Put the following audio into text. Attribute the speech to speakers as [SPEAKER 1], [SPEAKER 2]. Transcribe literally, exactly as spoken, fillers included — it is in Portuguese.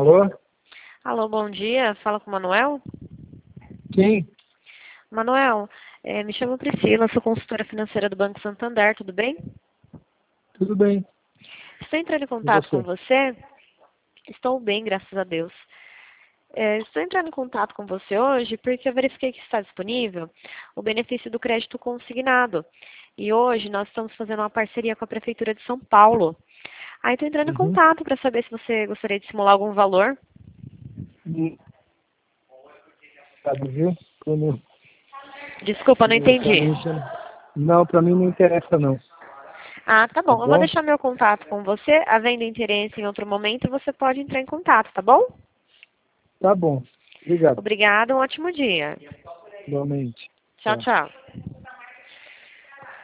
[SPEAKER 1] Alô?
[SPEAKER 2] Alô, bom dia. Fala com o Manuel?
[SPEAKER 1] Quem?
[SPEAKER 2] Manuel, é, me chamo Priscila, sou consultora financeira do Banco Santander, tudo bem?
[SPEAKER 1] Tudo bem.
[SPEAKER 2] Estou entrando em
[SPEAKER 1] E
[SPEAKER 2] contato
[SPEAKER 1] você?
[SPEAKER 2] com você. Estou bem, graças a Deus. É, estou entrando em contato com você hoje porque eu verifiquei que está disponível o benefício do crédito consignado. E hoje nós estamos fazendo uma parceria com a Prefeitura de São Paulo. Aí estou entrando em
[SPEAKER 1] Uhum.
[SPEAKER 2] contato para saber se você gostaria de simular algum valor.
[SPEAKER 1] E- Sabe, viu? Como,
[SPEAKER 2] Desculpa, não
[SPEAKER 1] como pra
[SPEAKER 2] entendi.
[SPEAKER 1] mim já... Não, pra mim não interessa não.
[SPEAKER 2] Ah, tá
[SPEAKER 1] Tá
[SPEAKER 2] bom. Eu vou
[SPEAKER 1] bom?
[SPEAKER 2] deixar meu contato com você. Havendo interesse em outro momento, você pode entrar em contato, tá bom?
[SPEAKER 1] Tá bom. Obrigado.
[SPEAKER 2] Obrigada, um ótimo dia.
[SPEAKER 1] Igualmente.
[SPEAKER 2] Tchau,
[SPEAKER 1] Tchau.
[SPEAKER 2] tchau.